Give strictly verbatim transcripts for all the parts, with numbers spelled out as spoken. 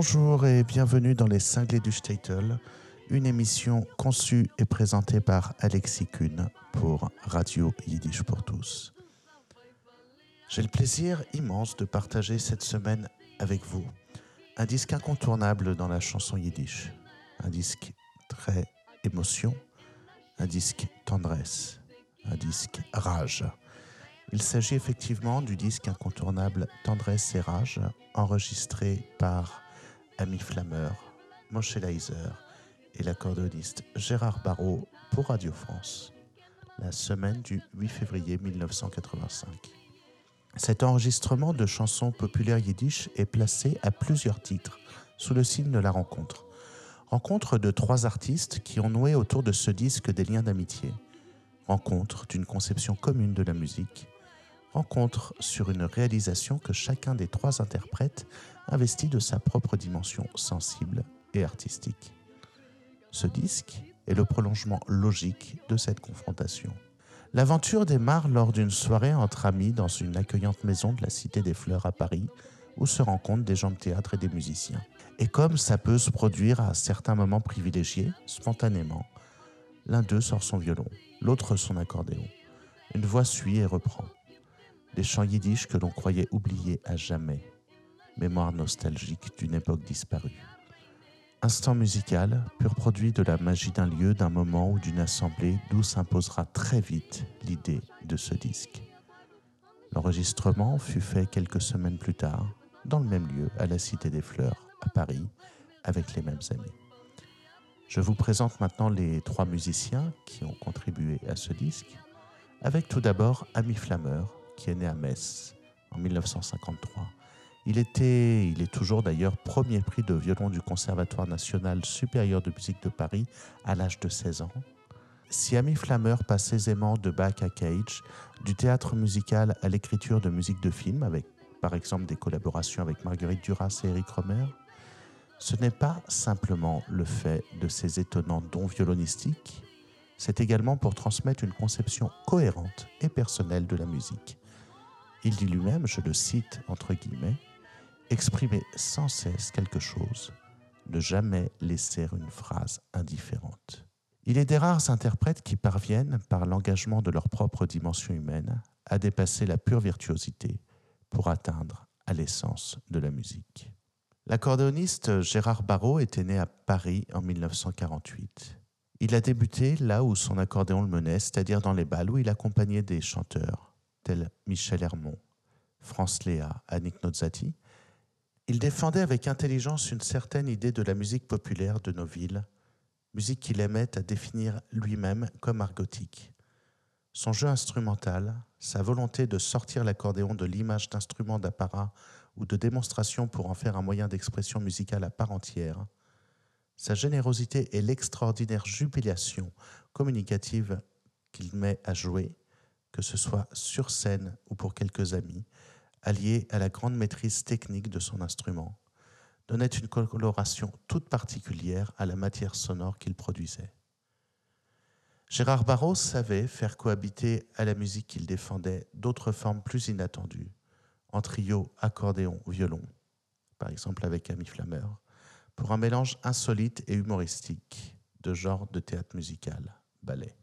Bonjour et bienvenue dans les Cinglés du Shtetl, une émission conçue et présentée par Alexis Kuhn pour Radio Yiddish pour tous. J'ai le plaisir immense de partager cette semaine avec vous un disque incontournable dans la chanson yiddish, un disque très émotion, un disque tendresse, un disque rage. Il s'agit effectivement du disque incontournable Tendresse et Rage, enregistré par Ami Flameur, Moshe Leiser et l'accordéoniste Gérard Barrault pour Radio France, la semaine du huit février mille neuf cent quatre-vingt-cinq. Cet enregistrement de chansons populaires yiddish est placé à plusieurs titres, sous le signe de la rencontre. Rencontre de trois artistes qui ont noué autour de ce disque des liens d'amitié. Rencontre d'une conception commune de la musique. Rencontre sur une réalisation que chacun des trois interprètes investit de sa propre dimension sensible et artistique. Ce disque est le prolongement logique de cette confrontation. L'aventure démarre lors d'une soirée entre amis dans une accueillante maison de la Cité des Fleurs à Paris, où se rencontrent des gens de théâtre et des musiciens. Et comme ça peut se produire à certains moments privilégiés, spontanément, l'un d'eux sort son violon, l'autre son accordéon. Une voix suit et reprend. Des chants yiddish que l'on croyait oubliés à jamais. Mémoire nostalgique d'une époque disparue. Instant musical, pur produit de la magie d'un lieu, d'un moment ou d'une assemblée d'où s'imposera très vite l'idée de ce disque. L'enregistrement fut fait quelques semaines plus tard, dans le même lieu, à la Cité des Fleurs, à Paris, avec les mêmes amis. Je vous présente maintenant les trois musiciens qui ont contribué à ce disque, avec tout d'abord Ami Flameur, qui est né à Metz en mille neuf cent cinquante-trois. Il était, il est toujours d'ailleurs premier prix de violon du Conservatoire national supérieur de musique de Paris à l'âge de seize ans. Si Ami Flameur passe aisément de Bach à Cage, du théâtre musical à l'écriture de musique de film, avec par exemple des collaborations avec Marguerite Duras et Éric Rohmer, ce n'est pas simplement le fait de ses étonnants dons violonistiques, c'est également pour transmettre une conception cohérente et personnelle de la musique. Il dit lui-même, je le cite entre guillemets, « exprimer sans cesse quelque chose, ne jamais laisser une phrase indifférente ». Il est des rares interprètes qui parviennent, par l'engagement de leur propre dimension humaine, à dépasser la pure virtuosité pour atteindre à l'essence de la musique. L'accordéoniste Gérard Barrault était né à Paris en mille neuf cent quarante-huit. Il a débuté là où son accordéon le menait, c'est-à-dire dans les bals où il accompagnait des chanteurs tels Michel Hermont, France Léa, Annick Nozzati. Il défendait avec intelligence une certaine idée de la musique populaire de nos villes, musique qu'il aimait à définir lui-même comme argotique. Son jeu instrumental, sa volonté de sortir l'accordéon de l'image d'instrument d'apparat ou de démonstration pour en faire un moyen d'expression musicale à part entière, sa générosité et l'extraordinaire jubilation communicative qu'il met à jouer, que ce soit sur scène ou pour quelques amis, allié à la grande maîtrise technique de son instrument, donnait une coloration toute particulière à la matière sonore qu'il produisait. Gérard Barrault savait faire cohabiter à la musique qu'il défendait d'autres formes plus inattendues, en trio, accordéon, violon, par exemple avec Ami Flameur, pour un mélange insolite et humoristique de genres de théâtre musical, ballet.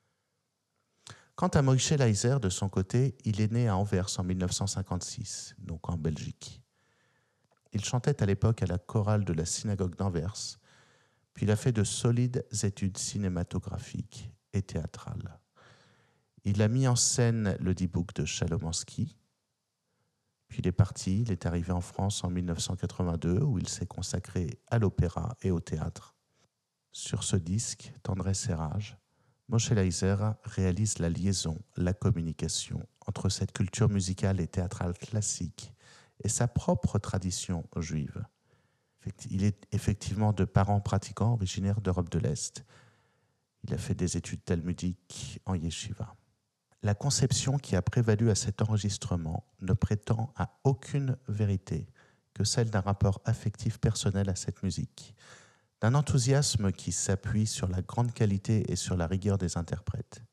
Quant à Moshe Leiser, de son côté, il est né à Anvers en mille neuf cent cinquante-six, donc en Belgique. Il chantait à l'époque à la chorale de la synagogue d'Anvers, puis il a fait de solides études cinématographiques et théâtrales. Il a mis en scène le Dibouk de Chalomansky, puis il est parti, il est arrivé en France en mille neuf cent quatre-vingt-deux, où il s'est consacré à l'opéra et au théâtre. Sur ce disque, Tendresse et Rage, Moshe Leiser réalise la liaison, la communication entre cette culture musicale et théâtrale classique et sa propre tradition juive. Il est effectivement de parents pratiquants originaires d'Europe de l'Est. Il a fait des études talmudiques en yeshiva. La conception qui a prévalu à cet enregistrement ne prétend à aucune vérité que celle d'un rapport affectif personnel à cette musique, d'un enthousiasme qui s'appuie sur la grande qualité et sur la rigueur des interprètes.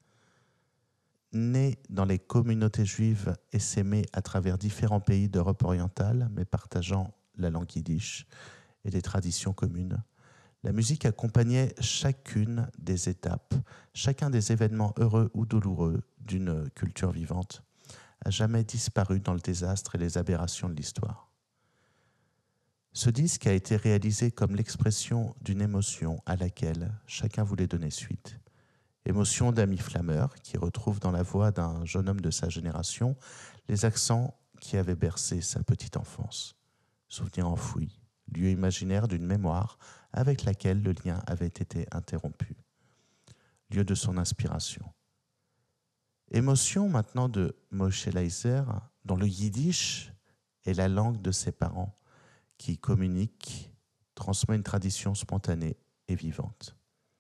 Né dans les communautés juives essaimées à travers différents pays d'Europe orientale, mais partageant la langue yiddish, et des traditions communes, la musique accompagnait chacune des étapes, chacun des événements heureux ou douloureux d'une culture vivante, à jamais disparu dans le désastre et les aberrations de l'histoire. Ce disque a été réalisé comme l'expression d'une émotion à laquelle chacun voulait donner suite. Émotion d'ami flammeur qui retrouve dans la voix d'un jeune homme de sa génération les accents qui avaient bercé sa petite enfance. Souvenir enfoui, lieu imaginaire d'une mémoire avec laquelle le lien avait été interrompu. Lieu de son inspiration. Émotion maintenant de Moshe Leiser, dont le yiddish est la langue de ses parents, qui communique, transmet une tradition spontanée et vivante.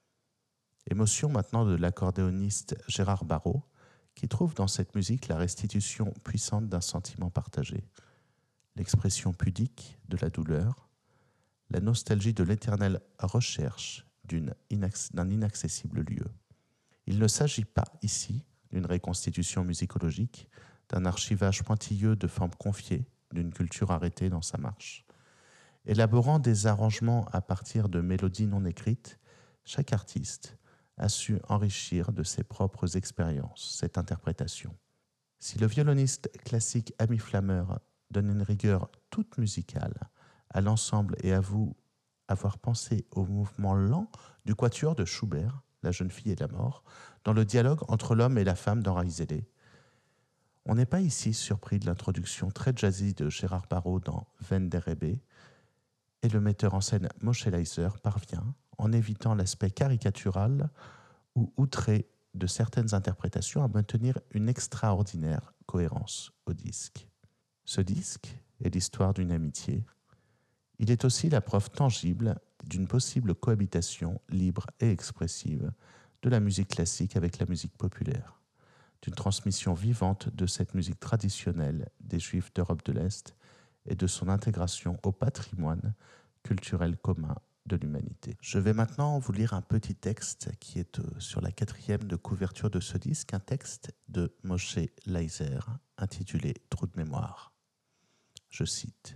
Émotion maintenant de l'accordéoniste Gérard Barrault, qui trouve dans cette musique la restitution puissante d'un sentiment partagé, l'expression pudique de la douleur, la nostalgie de l'éternelle recherche d'une inac- d'un inaccessible lieu. Il ne s'agit pas ici d'une reconstitution musicologique, d'un archivage pointilleux de formes confiées, d'une culture arrêtée dans sa marche. Élaborant des arrangements à partir de mélodies non écrites, chaque artiste a su enrichir de ses propres expériences cette interprétation. Si le violoniste classique Ami Flammeur donne une rigueur toute musicale à l'ensemble et avoue avoir pensé au mouvement lent du quatuor de Schubert, La jeune fille et la mort, dans le dialogue entre l'homme et la femme dans Raizélé, on n'est pas ici surpris de l'introduction très jazzy de Gérard Barrault dans Wenn der Rebbe, et le metteur en scène Moshe Leiser parvient, en évitant l'aspect caricatural ou outré de certaines interprétations, à maintenir une extraordinaire cohérence au disque. Ce disque est l'histoire d'une amitié. Il est aussi la preuve tangible d'une possible cohabitation libre et expressive de la musique classique avec la musique populaire, d'une transmission vivante de cette musique traditionnelle des Juifs d'Europe de l'Est et de son intégration au patrimoine culturel commun de l'humanité. Je vais maintenant vous lire un petit texte qui est sur la quatrième de couverture de ce disque, un texte de Moshe Leiser intitulé « Trou de mémoire ». Je cite.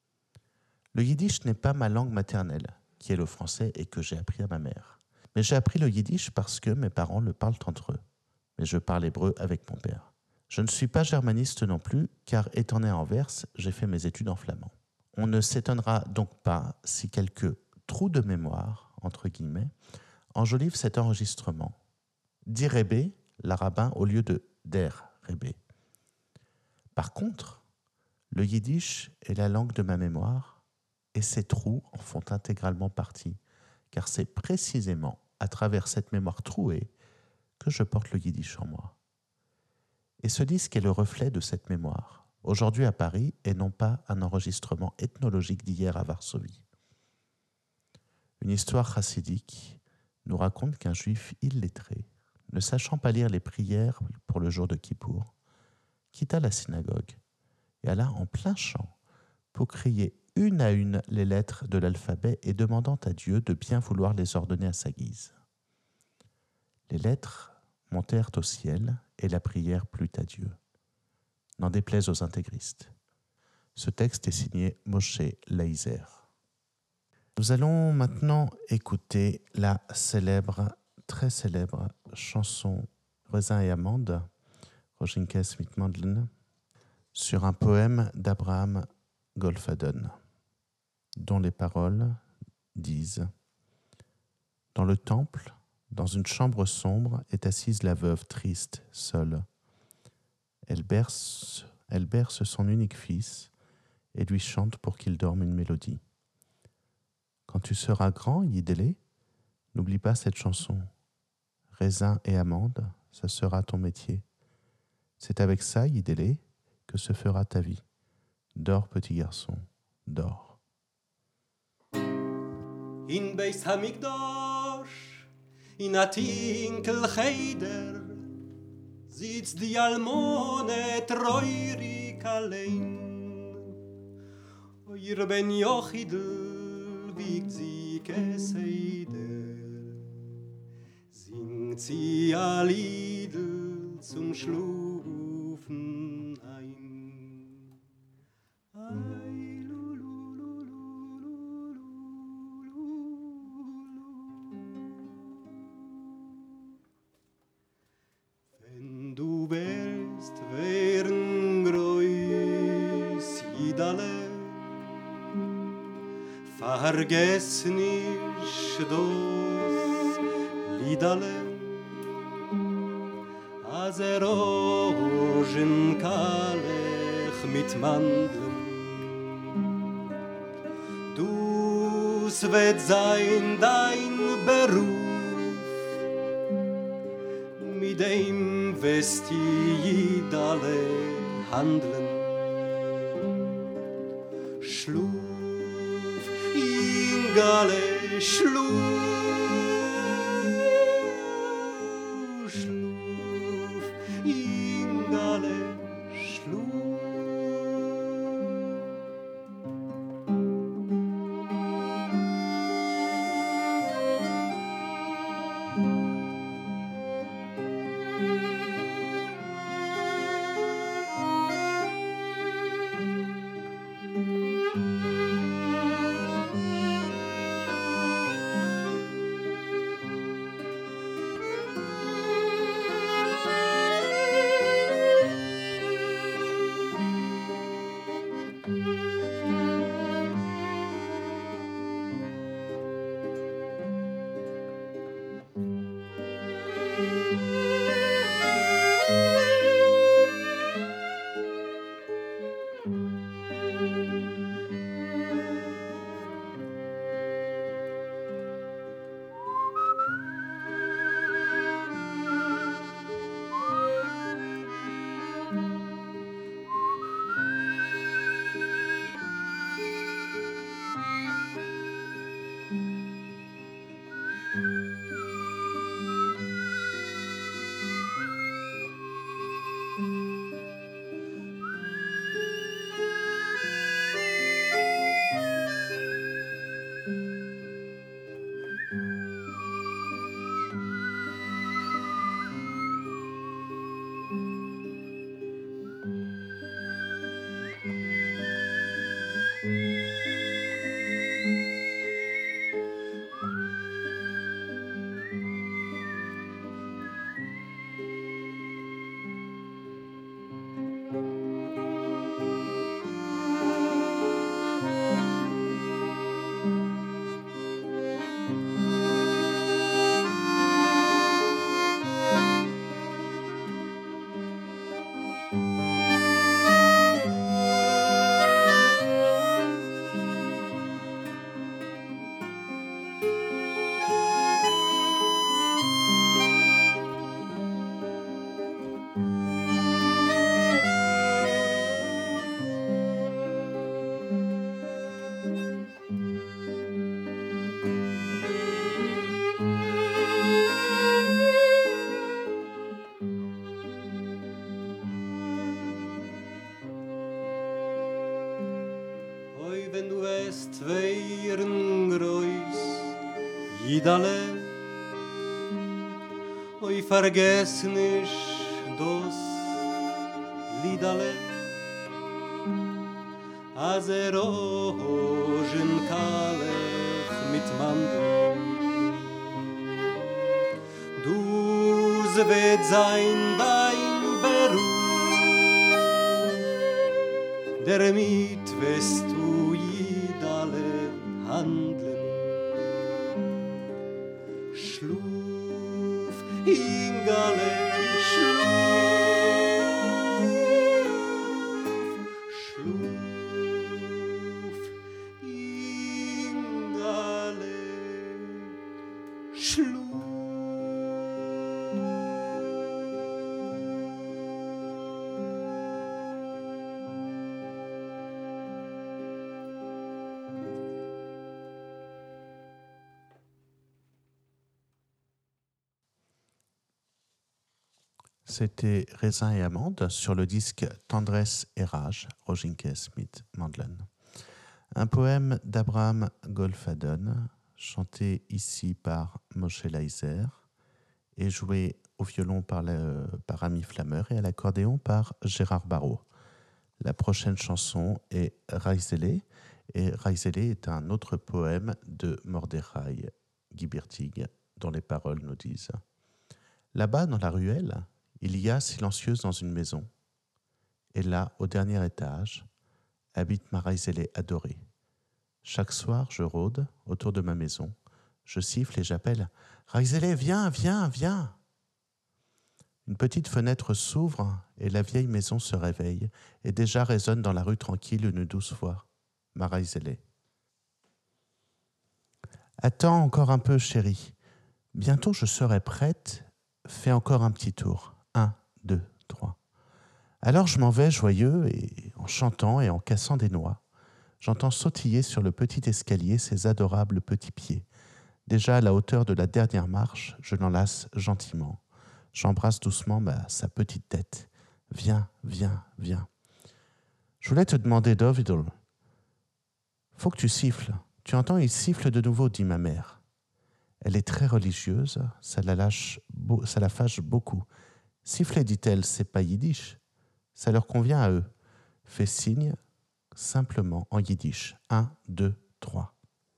« Le yiddish n'est pas ma langue maternelle, qui est le français et que j'ai appris à ma mère. Mais j'ai appris le yiddish parce que mes parents le parlent entre eux. Mais je parle hébreu avec mon père. Je ne suis pas germaniste non plus, car étant né à Anvers, j'ai fait mes études en flamand. On ne s'étonnera donc pas si quelques trous de mémoire, entre guillemets, enjolivent cet enregistrement. Dit Rebbe, la rabbin, au lieu de der Rebbe. Par contre, le yiddish est la langue de ma mémoire, et ces trous en font intégralement partie, car c'est précisément à travers cette mémoire trouée que je porte le yiddish en moi. Et ce disque est le reflet de cette mémoire, aujourd'hui à Paris, et non pas un enregistrement ethnologique d'hier à Varsovie. Une histoire chassidique nous raconte qu'un juif illettré, ne sachant pas lire les prières pour le jour de Kippour, quitta la synagogue et alla en plein champ pour crier une à une les lettres de l'alphabet et demandant à Dieu de bien vouloir les ordonner à sa guise. Les lettres montèrent au ciel et la prière plut à Dieu. N'en déplaise aux intégristes. Ce texte est signé Moshe Leiser. Nous allons maintenant écouter la célèbre, très célèbre chanson Raisin et amande, Rojinkes mit Mandeln, sur un poème d'Abraham Golfaden, dont les paroles disent « Dans le temple, dans une chambre sombre, est assise la veuve triste, seule. Elle berce, elle berce son unique fils et lui chante pour qu'il dorme une mélodie. Quand tu seras grand, Yidélé, n'oublie pas cette chanson. Raisin et amande, ça sera ton métier. C'est avec ça, Yidélé, que se fera ta vie. Dors, petit garçon, dors. » In Beis Hamikdash, in a tinkel cheder, sitzt die Almone treurig allein. Ihr Ben Jochidl wiegt sie Keseder, singt sie a Liedl zum Schlufen ein. Ai, lu, lu, lu, lu, lu, vergess nicht das Liederle, als er Rosenkalech mit Mandeln. Dus wird sein dein Beruf, mit dem wirst Liederle handeln. Schluf, Ingale, schluf, schluf, Ingale, schluf. Liederle, oi vergess nicht das Liederle, als er Rosenkalech mit Mandeln. Dus wird sein dein Beruf, damit wirst du Liederle handeln. Schluf, Ingale, schluf, schluf, Ingale, schluf. C'était Raisin et Amande sur le disque Tendresse et Rage, Roginke Smith Mandlen. Un poème d'Abraham Golfadon, chanté ici par Moshe Leiser et joué au violon par, le, par Ami Flammer et à l'accordéon par Gérard Barrault. La prochaine chanson est Raizele, et Raizele est un autre poème de Mordechai Gibirtig, dont les paroles nous disent « Là-bas, dans la ruelle, il y a, silencieuse dans une maison, et là, au dernier étage, habite ma Raizele adorée. Chaque soir, je rôde autour de ma maison. Je siffle et j'appelle « Raizele, viens, viens, viens !» Une petite fenêtre s'ouvre et la vieille maison se réveille et déjà résonne dans la rue tranquille une douce voix. Ma Raizele. Attends encore un peu, chérie. Bientôt je serai prête. Fais encore un petit tour. Un, deux, trois. Alors je m'en vais joyeux et en chantant et en cassant des noix. J'entends sautiller sur le petit escalier ses adorables petits pieds. Déjà à la hauteur de la dernière marche, je l'enlace gentiment. J'embrasse doucement ma, sa petite tête. Viens, viens, viens. Je voulais te demander, Dovidel. Faut que tu siffles. Tu entends, il siffle de nouveau, dit ma mère. Elle est très religieuse, ça la, lâche, ça la fâche beaucoup. Siffler, dit-elle, c'est pas yiddish. Ça leur convient à eux. Fais signe, simplement en yiddish. Un, deux, trois.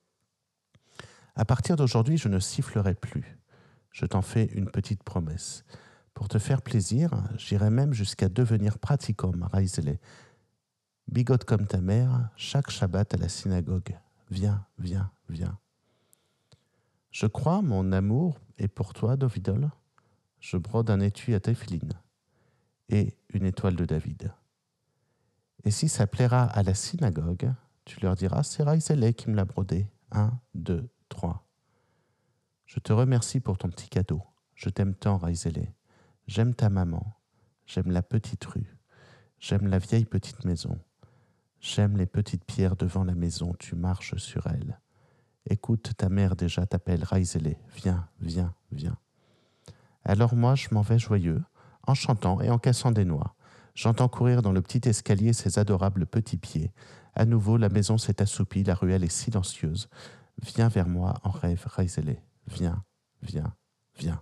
À partir d'aujourd'hui, je ne sifflerai plus. Je t'en fais une petite promesse. Pour te faire plaisir, j'irai même jusqu'à devenir pratiquant, Raizele. Bigote comme ta mère, chaque Shabbat à la synagogue. Viens, viens, viens. Je crois, mon amour est pour toi, Dovidel. Je brode un étui à Tefilin et une étoile de David. Et si ça plaira à la synagogue, tu leur diras, c'est Raizele qui me l'a brodé. Un, deux, trois. Je te remercie pour ton petit cadeau. Je t'aime tant, Raizele. J'aime ta maman. J'aime la petite rue. J'aime la vieille petite maison. J'aime les petites pierres devant la maison. Tu marches sur elles. Écoute, ta mère déjà t'appelle Raizele. Viens, viens, viens. Alors moi, je m'en vais joyeux, en chantant et en cassant des noix. J'entends courir dans le petit escalier ses adorables petits pieds. À nouveau, la maison s'est assoupie, la ruelle est silencieuse. Viens vers moi en rêve, Raizele. Viens, viens, viens.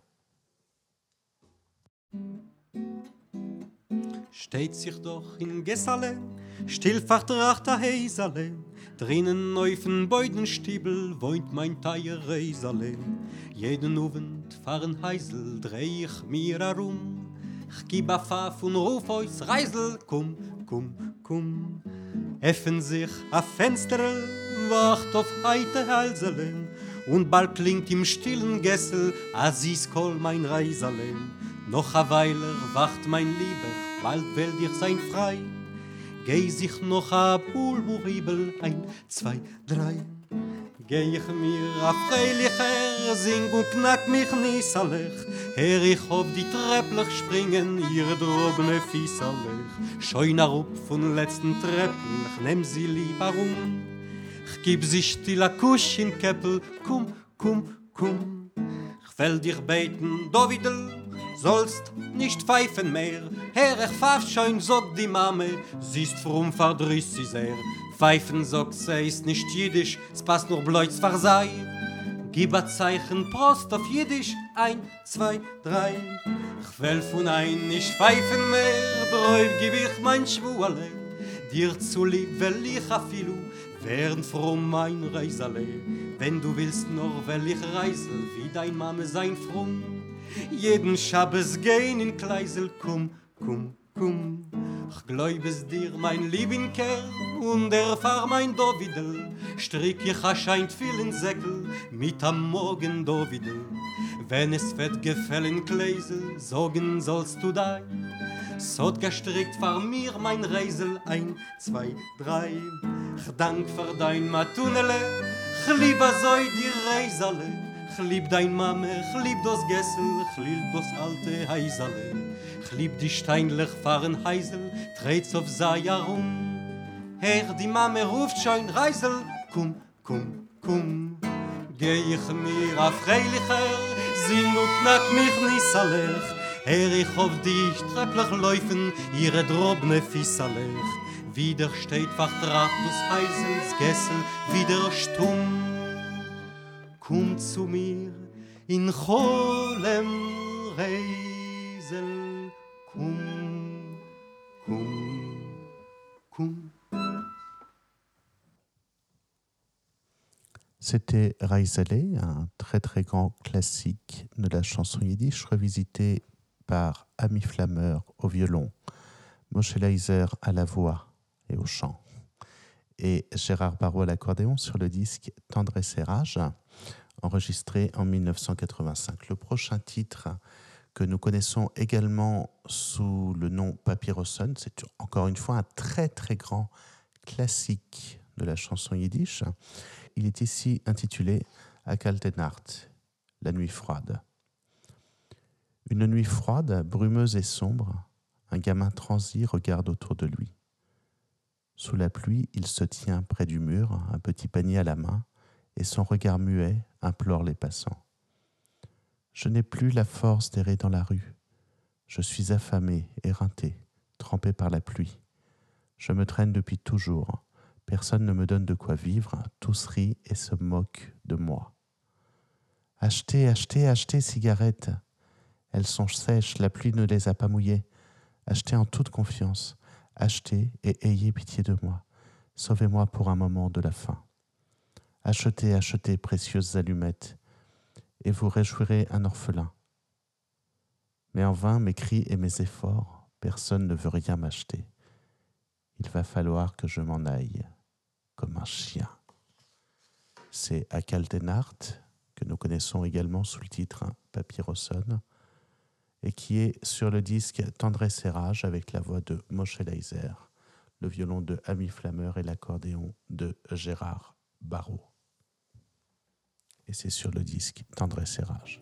Steht sich doch in Gessale, still vertracht a Heisale, drinnen auf'n Beudenstiebel wohnt mein Teier Reisale. Jeden Abend fahren Heisel dreh ich mir herum, ich gib a Pfaff und ruf euch Reisel, komm, komm, komm. Öffnen sich a Fensterl, wacht auf heite Halsele, und bald klingt im stillen Gessel a Sieskoll mein Reisale. Noch a Weiler wacht mein Lieber, bald will dich sein frei. Geh sich noch a Pulmuribel, ein, zwei, drei. Geh ich mir a freilicher, sing und knack mich nisserlich. Her ich auf die Trepplich springen, ihre drobne Fieserlich. Scheun a Rup von letzten Treppel, ich nehm sie lieber um. Ich gib sie still a Kusch in Käppel, komm, komm, komm. Ich will dich beten, Dovidel, sollst nicht pfeifen mehr. Herr, ich pfaff schon, sagt die Mame, sie ist fromm verdrüßt sie sehr. Pfeifen, sagt sie, ist nicht Jiddisch, es passt nur Bleutz Versei. Gib a Zeichen, Prost auf Jiddisch, ein, zwei, drei. Ich will von ein nicht pfeifen mehr, drauf gib ich mein Schwuerle. Dir zu lieb will ich a Filu, werden fromm mein Reisale. Wenn du willst noch, will ich reisel, wie dein Mame sein fromm. Jeden Schabbes gehen in Kleisel, komm, komm, komm. Ich glaub es dir, mein lieben Kerl, und erfahr mein Dovidel. Strick ich a scheint vielen Säckel, mit am Morgen Dovidel. Wenn es wird gefällen Kleisel, sorgen sollst du dein. Sot gestrickt vor mir mein Reisel, ein, zwei, drei. Ich dank für dein Matunele, ich lieb a so die Reisale. Ich lieb dein Mame, ich lieb das Gessel, ich lieb das alte Heisale. Ich lieb die steinlich fahren Heisel, dreht's auf sei herum. Herr, die Mame ruft schon, Reisel, komm, komm, komm. Geh ich mir a freilicher, sing und knack mich nisserlich. Herr, ich auf die Trepplich laufen, ihre drobne Fieserlich. Wieder steht vertraut des Heisels Gessel, wieder stumm. Komm zu mir in Cholem Reisel, komm, komm, komm. C'était Raizele, un très très grand classique de la chanson yiddish, revisité par Ami Flammer au violon, Moshe Leiser à la voix et au chant, et Gérard Barrault à l'accordéon sur le disque Tendresse et Rage, enregistré en mille neuf cent quatre-vingt-cinq. Le prochain titre que nous connaissons également sous le nom Papyrusson, c'est encore une fois un très très grand classique de la chanson yiddish. Il est ici intitulé A kalte Nacht, la nuit froide. Une nuit froide, brumeuse et sombre, un gamin transi regarde autour de lui. Sous la pluie, il se tient près du mur, un petit panier à la main, et son regard muet implore les passants. Je n'ai plus la force d'errer dans la rue. Je suis affamé, éreinté, trempé par la pluie. Je me traîne depuis toujours. Personne ne me donne de quoi vivre. Tous rient et se moquent de moi. Achetez, achetez, achetez cigarettes. Elles sont sèches, la pluie ne les a pas mouillées. Achetez en toute confiance. Achetez et ayez pitié de moi. Sauvez-moi pour un moment de la faim. Achetez, achetez, précieuses allumettes, et vous réjouirez un orphelin. Mais en vain, mes cris et mes efforts, personne ne veut rien m'acheter. Il va falloir que je m'en aille, comme un chien. C'est A kalte Nacht, que nous connaissons également sous le titre Papyrusson, et qui est sur le disque Tendresse et Rage avec la voix de Moshe Leiser, le violon de Ami Flammer et l'accordéon de Gérard Barrault. Et c'est sur le disque Tendresse et Rage.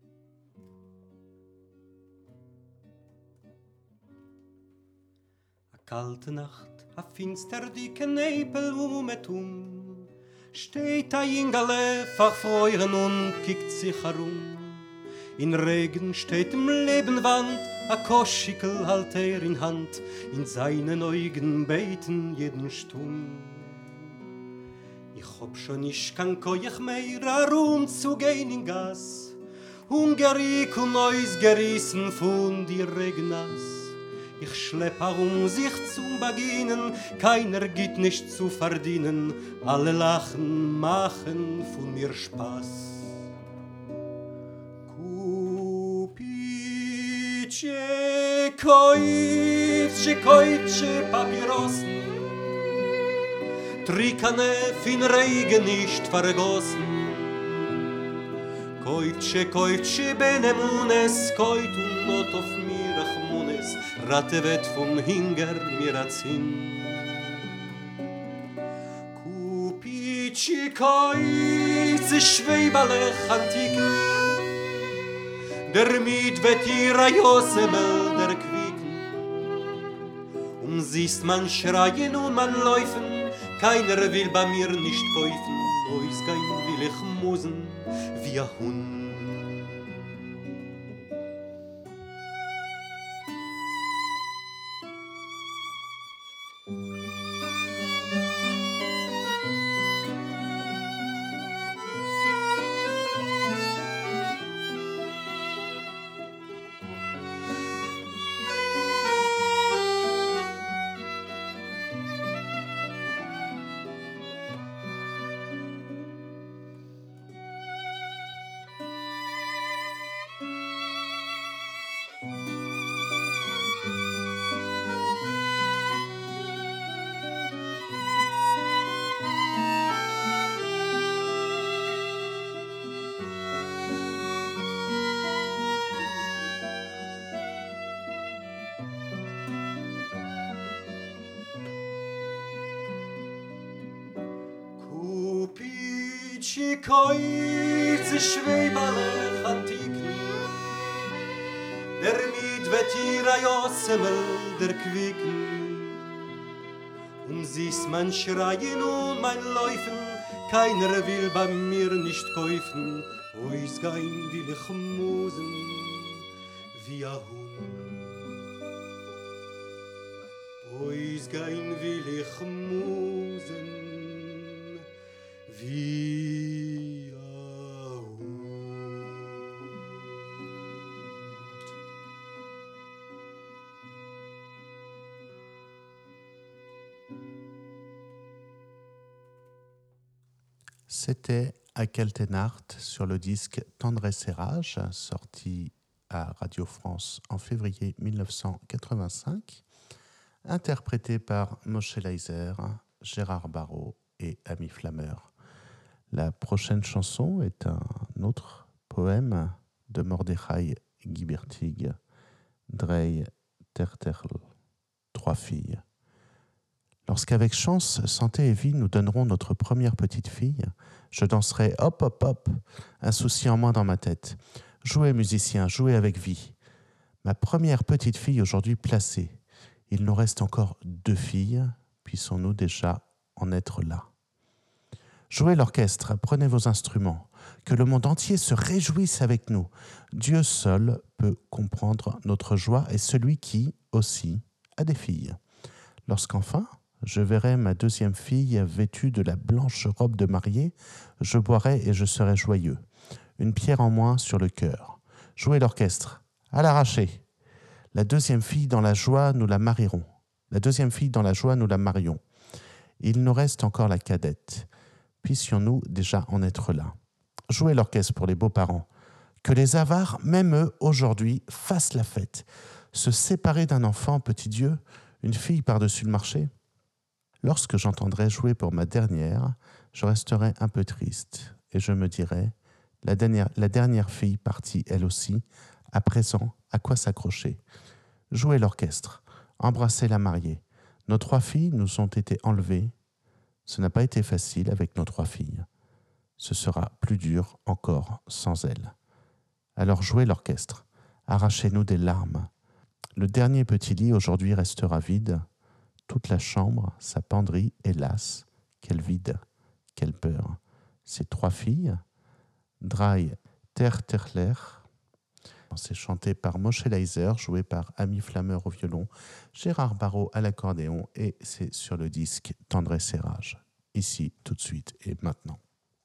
A kalte Nacht, a finster dicke Nebel um et um, steht a Ingele verfreuren und kickt sich herum. In Regen steht im Lebenwand, a Koschikel halt er in Hand, in seinen Augen beten jeden Stumm. Ich hab schon isch kan koich mehr herum zu gehen in Gas, und gerik und neus gerissen von die Regnas. Ich schlepp herum sich zum Beginnen, keiner geht nicht zu verdienen, alle lachen, machen von mir Spaß. Kupice, koitche, koitche, Papyrossen, Trikane fin Regen nicht vergossen. Koitche, koitche, benemunes, koit und not auf mir achmunes, Ratevet von Hinger mir azin. Kupici koitze schweibalech antiken, der mit vetira Josemel der Quiken. Um siehst man schreien und man läufen, keiner will bei mir nicht kaufen, ois kein will ich musen wie ein Hund. Kupici koitze schweibalech antiken, der mit vetira Josemel der Quiken. Um siehst man schreien und mein Läufen, keiner will bei mir nicht kaufen, ois gein will ich musen wie ein Hund. Ois gein will ich musen wie ein Hund. C'était A kalte Nacht sur le disque Tendresse et Rage, sorti à Radio France en février mille neuf cent quatre-vingt-cinq, interprété par Moshe Leiser Gérard Barrault et Ami Flammeur. La prochaine chanson est un autre poème de Mordechai Gibertig, Drei Terterl, trois filles. Lorsqu'avec chance, santé et vie, nous donnerons notre première petite fille, je danserai hop, hop, hop, un souci en moins dans ma tête. Jouez, musicien, jouez avec vie. Ma première petite fille aujourd'hui placée. Il nous reste encore deux filles, puissons-nous déjà en être là. Jouez l'orchestre, prenez vos instruments, que le monde entier se réjouisse avec nous. Dieu seul peut comprendre notre joie et celui qui, aussi, a des filles. Lorsqu'enfin, je verrai ma deuxième fille vêtue de la blanche robe de mariée, je boirai et je serai joyeux. Une pierre en moins sur le cœur. Jouez l'orchestre, à l'arraché. La deuxième fille dans la joie, nous la marierons. La deuxième fille dans la joie, nous la marions. Il nous reste encore la cadette. Puissions-nous déjà en être là. Jouez l'orchestre pour les beaux-parents. Que les avares, même eux, aujourd'hui, fassent la fête. Se séparer d'un enfant, petit Dieu, une fille par-dessus le marché. Lorsque j'entendrai jouer pour ma dernière, je resterai un peu triste et je me dirai, la dernière, la dernière fille partie elle aussi, à présent, à quoi s'accrocher? Jouez l'orchestre, embrassez la mariée. Nos trois filles nous ont été enlevées. Ce n'a pas été facile avec nos trois filles. Ce sera plus dur encore sans elles. Alors jouez l'orchestre, arrachez-nous des larmes. Le dernier petit lit aujourd'hui restera vide. Toute la chambre, sa penderie, hélas, quel vide, quelle peur. Ces trois filles, Drei Terterler, c'est chanté par Moshe Leiser, joué par Ami Flammeur au violon, Gérard Barrault à l'accordéon, et c'est sur le disque Tendresse et Rage. Ici, tout de suite et maintenant.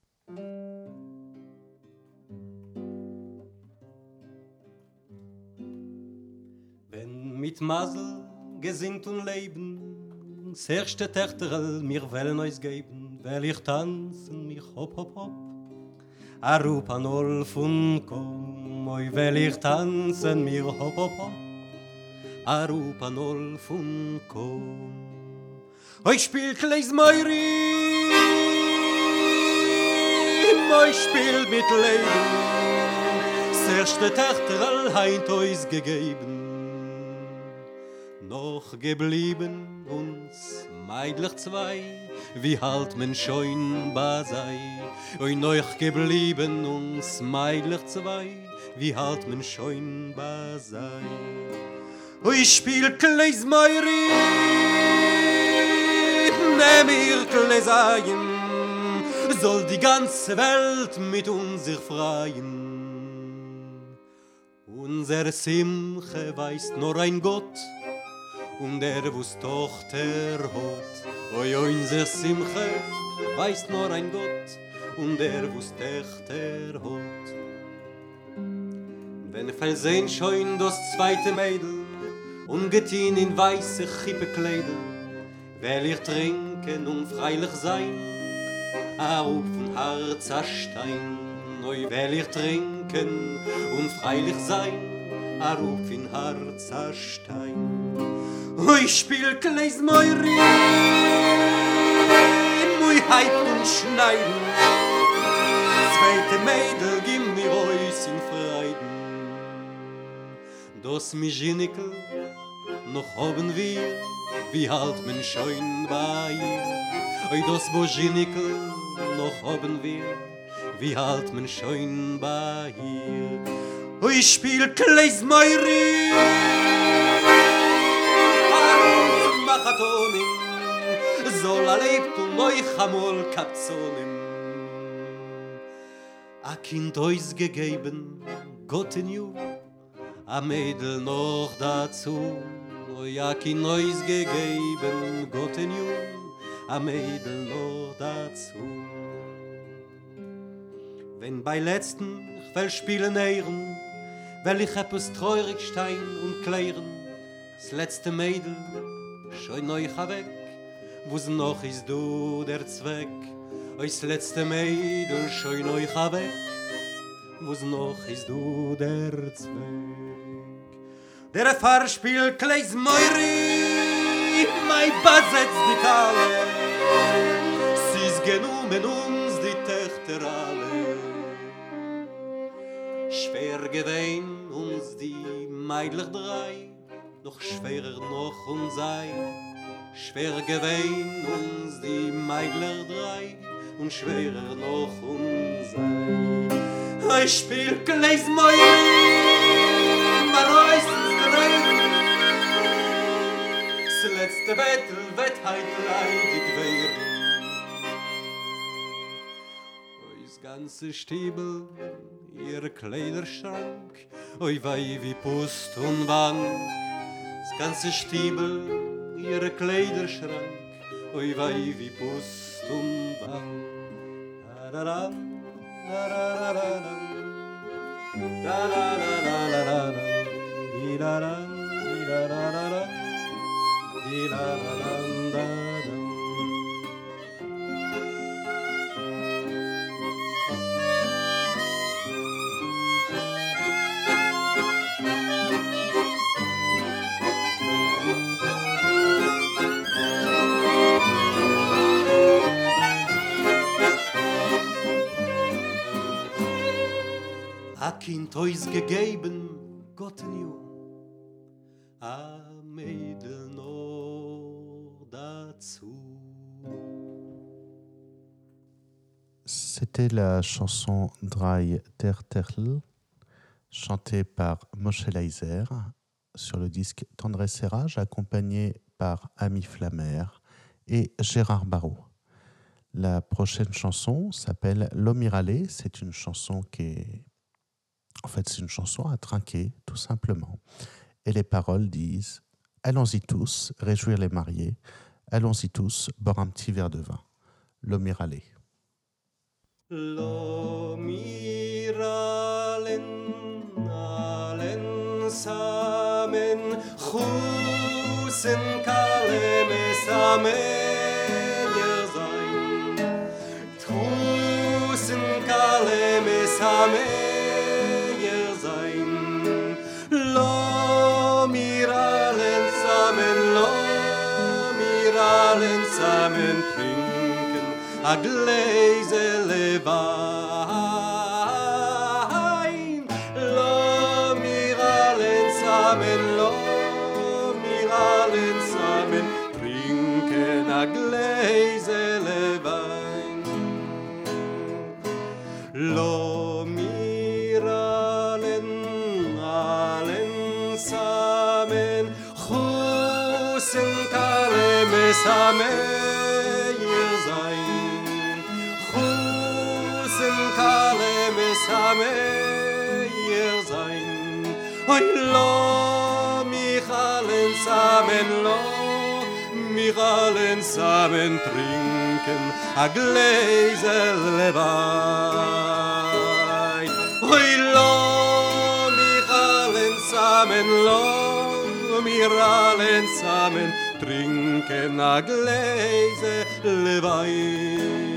Wenn mit Masel gesinnt und leben, das erste Tächterl mir wollen euch geben, will ich tanzen, mich hopp, hopp, hopp. A rup an Olf und komm, oi will ich tanzen, mir hopp, hopp, hopp. A rup an Olf und komm. Oi spielt Leis Meuri, oi spielt mit Leben, das erste Tächterl heint euch gegeben. Noch geblieben uns meidlich zwei, wie halt men schoin basei. Oi noch geblieben uns meidlich zwei, wie halt men schoin basei. Oi spiel kleis meiri, nehm ihr kleisaien, soll die ganze Welt mit uns sich freien. Unser Simche weiß nur ein Gott, und der, wo's Tochter hat. Oi, unser Simche weiß nur ein Gott, und der, wo's Tochter hat. Wenn versehen schon das zweite Mädel, und getien in weiße Chippekleider, will ich trinken und freilich sein, auf ein Herz a Stein. Oi, will ich trinken und freilich sein, auf ein Herz a Stein. Oi spiel kleis Meuri, mui hype und schneiden. Zweite Mädel, gimm mir Reus in Freuden. Das Mischinikel, noch haben wir, wie halt men schoin bei ihr. Oi das Boschinikel, noch haben wir, wie halt men schoin bei ihr. Oi spiel kleis Meuri, Machatonim, soll erlebt und euch amol Kapzonim. A Kind euch gegeben, Gott in ju, a Mädel noch dazu. Oi, a Kind euch gegeben, Gott in ju, a Mädel noch dazu. Wenn bei letzten ich will spielen ehren, will ich etwas treurig stein und klären, das letzte Mädel schon euch weg, wo's noch ist du der Zweck. Euch letzte Mädel schon euch weg, wo's noch ist du der Zweck. Der Pfarr spielt Kleis Meuri, mei Basetz die Kalle, Sis genommen uns die Töchter alle. Schwer gewesen uns die Meidlich drei, noch schwerer noch uns sei. Schwer gewesen uns die Meidlich drei, und schwerer noch uns sei. Ich spiel gleich mal das letzte Battle wird heut leidig werden. Ois ganze Stiebel, ihr Kleiderschrank, oi wei wie Pust und Bank. Das ganze Stiebel, ihr Kleiderschrank, oi wei wie Pust und Bank. Da-da-da, da-da-da-da-da, da-da-da-da-da-da, di-da-da, di-da-da-da-da. A Kind ois gegeben, Gott new, a Mädel noch dazu. C'était la chanson Drei der Terl, chantée par Moshe Leiser sur le disque Tendresse et Rage, accompagné par Ami Flammer et Gérard Barrault. La prochaine chanson s'appelle L'Omirale. C'est une chanson qui est... En fait, c'est une chanson à trinquer, tout simplement. Et les paroles disent « Allons-y tous, réjouir les mariés. Allons-y tous, boire un petit verre de vin. » L'Omirale. L'Omiralen, allen samen, chusen kalem esameyer sein. Chusen kalem esameyer sein. L'Omiralen samen, l'Omiralen samen trinken a gläsele Wein. L'Omiralen samen, l'Omiralen samen trinken a gläsele Wein. L'Omiralen allen samen chusen kalem esameyer sein. Chusen kalem esameyer sein. Oi lo michalen samen, lo michalen samen trinken a gläsele Wein. Oi lo michalen samen, lo michalen samen trinken a gläsele Wein.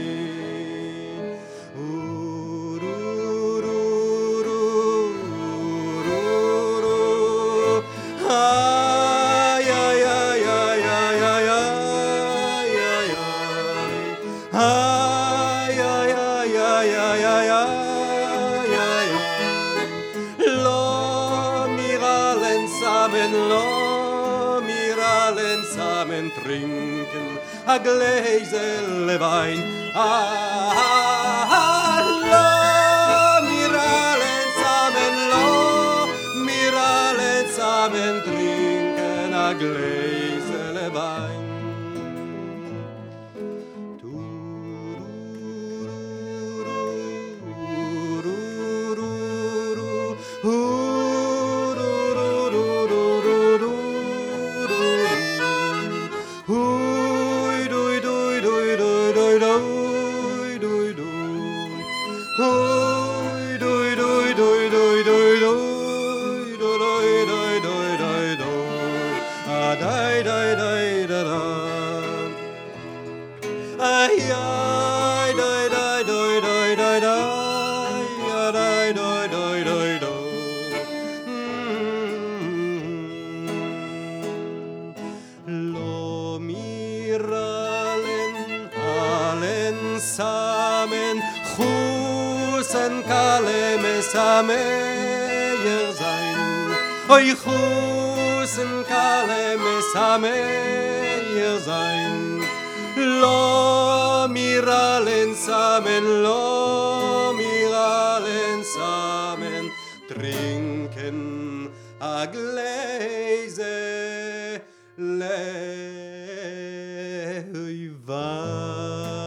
Ay, ay, ay, ay, ay, ay, ay, ay, ay, ay, ay, ay, ay, ay, ay, L'Omiralen samen, l'Omiralen samen trinken a gläsele Wein. Ah, l'Omiralen samen, l'Omiralen samen trinken a gläsele Wein. L'Omiralen Chusen kale mesameyer sein. Oi Chusen kale mesameyer sein. Lo mir allen zusammen, lo mir allen zusammen trinken a Gläse Leihwein.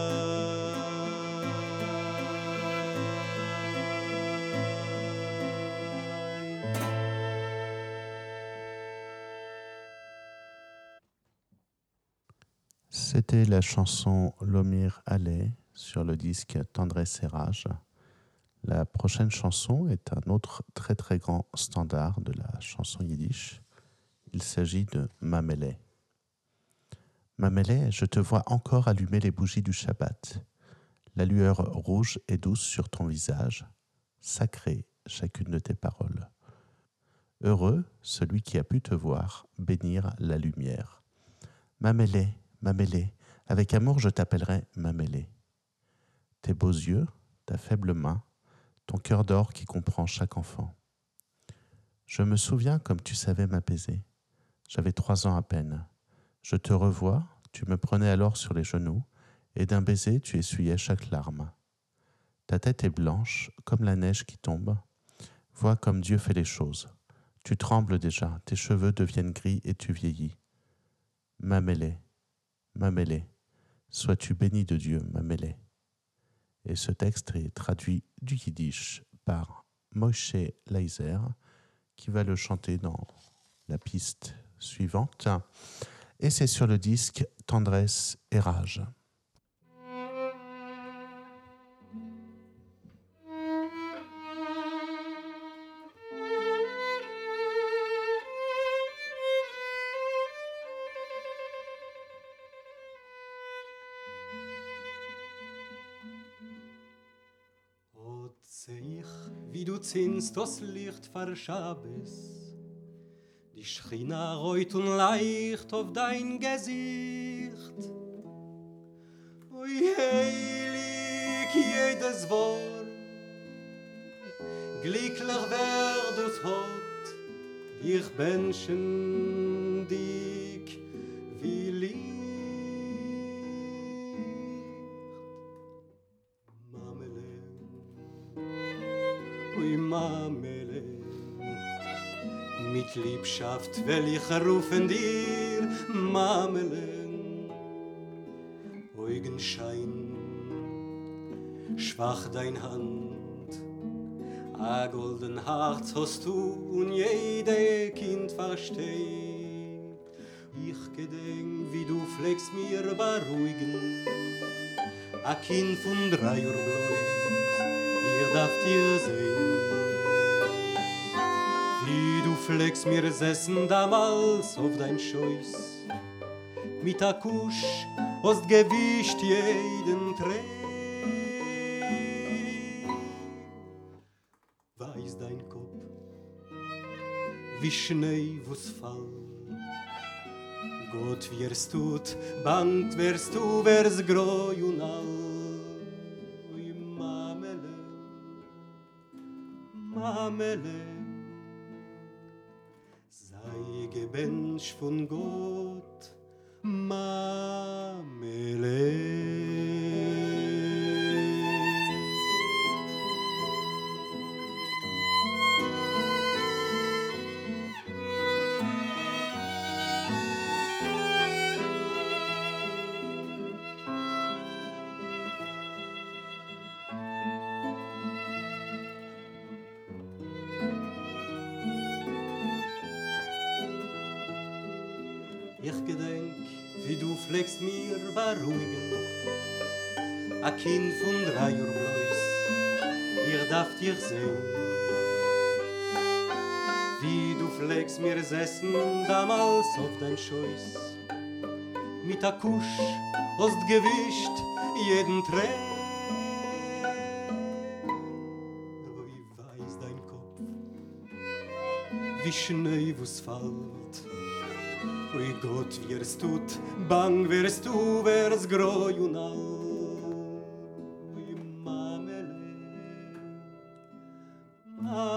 C'était la chanson Lomir Allais sur le disque Tendresse et Rage. La prochaine chanson est un autre très très grand standard de la chanson yiddish. Il s'agit de Mamele. Mamele, je te vois encore allumer les bougies du Shabbat. La lueur rouge et douce sur ton visage. Sacrée chacune de tes paroles. Heureux celui qui a pu te voir bénir la lumière. Mamele, Mamele, avec amour je t'appellerai Mamele. Tes beaux yeux, ta faible main, ton cœur d'or qui comprend chaque enfant. Je me souviens comme tu savais m'apaiser. J'avais trois ans à peine. Je te revois, tu me prenais alors sur les genoux, et d'un baiser tu essuyais chaque larme. Ta tête est blanche, comme la neige qui tombe. Vois comme Dieu fait les choses. Tu trembles déjà, tes cheveux deviennent gris et tu vieillis. Mamele, Mamele, sois-tu béni de Dieu, Mamele. Et ce texte est traduit du yiddish par Moshe Leiser, qui va le chanter dans la piste suivante. Et c'est sur le disque Tendresse et Rage. Wie du zinnst das Licht vor Schabes, die Schrina reut und leicht auf dein Gesicht. Oi heilig jedes Wort, glücklich werdet hot, dich Menschen dick wie Licht. Mamele, mit Liebschaft will ich rufen dir, Mamele. Augenschein, schwach dein Hand, a golden Herz hast du und jede Kind versteht. Ich gedenk, wie du pflegst mir beruhigen, a Kind von drei Uhr bloß, ihr darft ihr sehen. Wie du pflegst mir sessen damals auf dein Scheuß, mit a Kusch hast gewischt jeden Träg. Weiß dein Kopf, wie Schnee, wo's fall. Gott wirst tut, bangt wirst du, wär's groi und all. Ui Mamele, Mamele, sei gebensch von Gott, Mamele. Ich gedenk, wie du pflegst mir beruhigen, a Kind von drei Uhr bloß, ihr darft dich sehen. Wie du pflegst mir sessen damals auf dein Scheuß, mit a Kusch hast gewischt jeden Träg. Wie weiß dein Kopf, wie Schnee, wo's fällt. Ui Gott, wir's tut, bang wirst du, wär's groi und all. Ui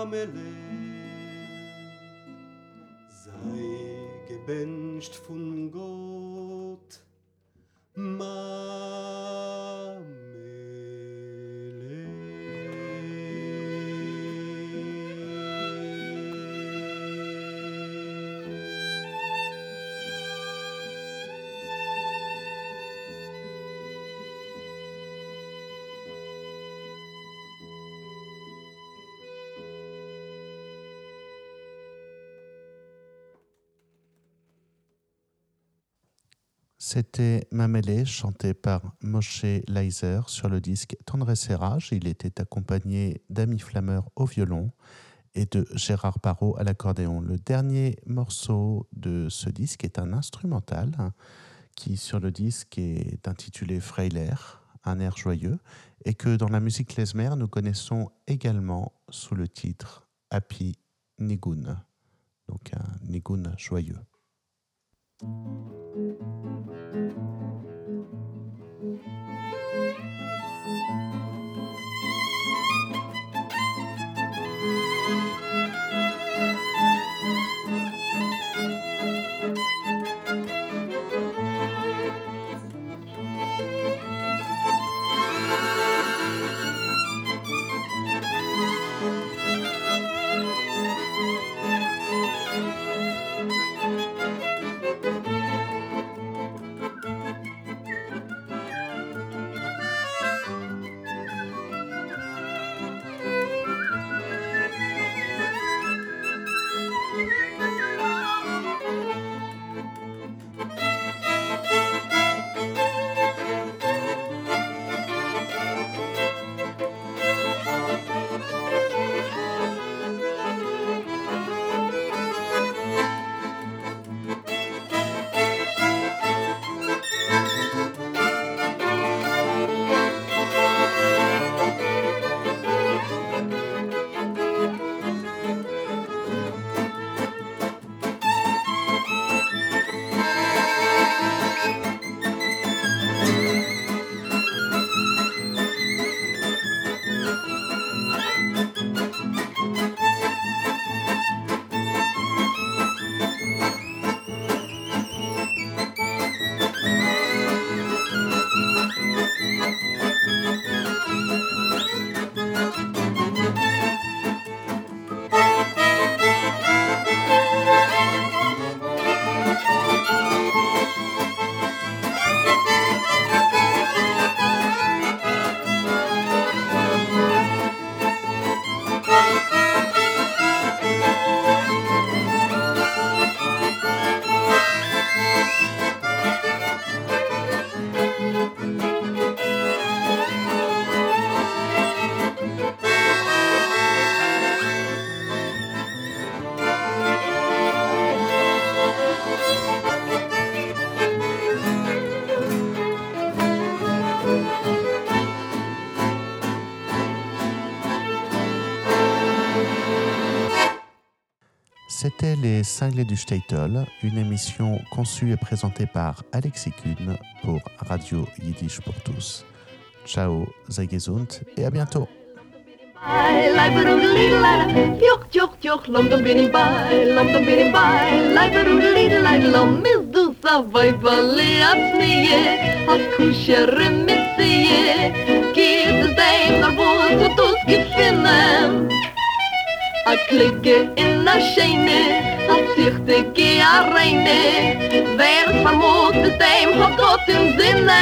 Mamele. Sei gebencht von Gott, Mamele. C'était Mamele, chanté par Moshe Leiser sur le disque Tendresse et Rage. Il était accompagné d'Ami Flammer au violon et de Gérard Barrault à l'accordéon. Le dernier morceau de ce disque est un instrumental qui, sur le disque, est intitulé Freiler, un air joyeux, et que dans la musique klezmer, nous connaissons également sous le titre Happy Nigun, donc un nigun joyeux. C'était les Cinglés du Shtetl, une émission conçue et présentée par Alexis Kuhn pour Radio Yiddish pour tous. Ciao, sei gesund et à bientôt. A klicke in a scheine, a zichtige a reine, wer vermut mit dem hat Gott im Sinne.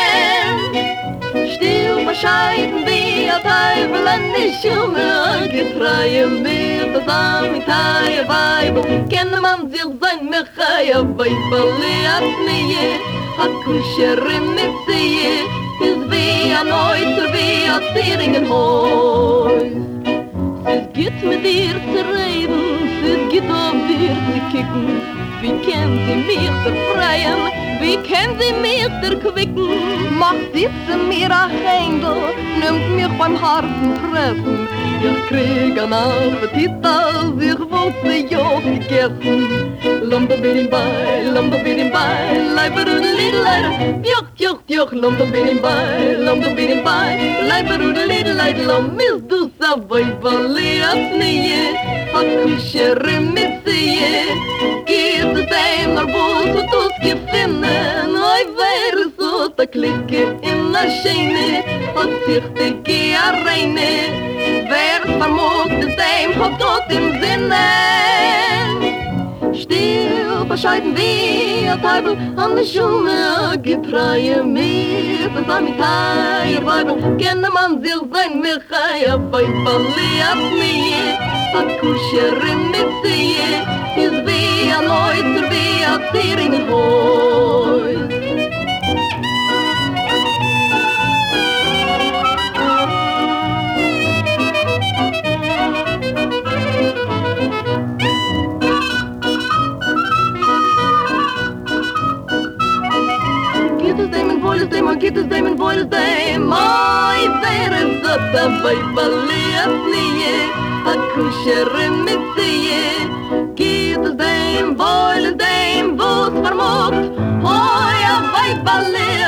Still bescheiden wie a Teufel an die Schumme, getreue mir das Amitaie Weibel, kenne man sich sein Mechaie Weibel, a Znie, a Kuscherin mit Sie, ist wie a Neuter, wie a Zieringenhäus. Es geht mit dir zu reden, es geht auf dir zu kicken. Wie können sie mich befreien, wie können sie mich erquicken? Macht sitzen mir ein Händel, nimmt mich beim harten Treffen. Ich krieg an Appetit, als ich wollte ja gegessen. Lamba bidim bei, lamba bidim bei, leiber und lidler, juch, juch. sucht joch lom da bin im bei lom da bin im bei leiber und little light lom mis du sa vai valiat nie hat kusher mit sie gibt dem nur bus und du gefinnen oi wer so ta klicke in na scheine hat sich die arene wer vermogt dem hat tot im sinne still bescheiden wie a Teufel an der Schumme getreue mir das am Teil Weibel kenne man sich sein mir chaya bei Baliat nie hat kusherin mit sie is wie a Neuter wie a Ziering Häus Voiles dem, man geht es dem, und voiles dem Oi, wer ist das, dabei verliert nie A Kuscherin mit sie Geht es dem, voiles dem, wo's vermogt Oi, dabei verliert